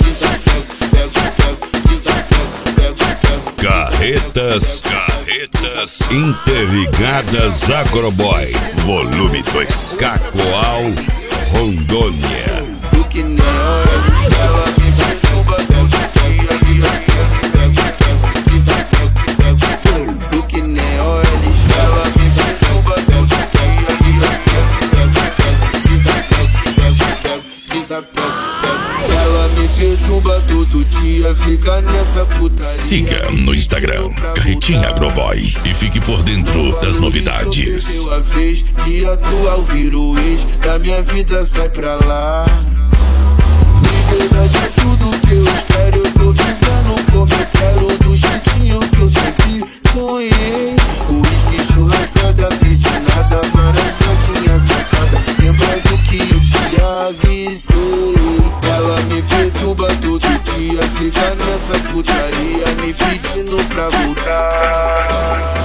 Carretas Interligadas Agroboy, volume 2, Cacoal, Rondônia. Do que nem ela desatuba, do que nem ela desatuba, ela me perturba todo dia, fica nessa putaria. Siga no Instagram, Carretinha Agroboy, e fique por dentro das novidades. Perdeu a vez de atual, virou ex da minha vida, sai pra lá. Liberdade é tudo que eu espero, eu tô vivendo como eu quero, do jeitinho que eu sempre sonhei. Uísque, churrascada, piscinada, várias notinhas safadas, lembra do que eu te avisei. Ela me perturba todo dia, fica nessa putaria, me pedindo pra voltar.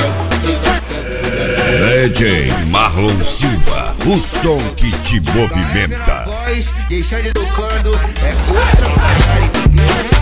DJ Marlon Silva, o som que te movimenta. Deixa ele tocando, é outra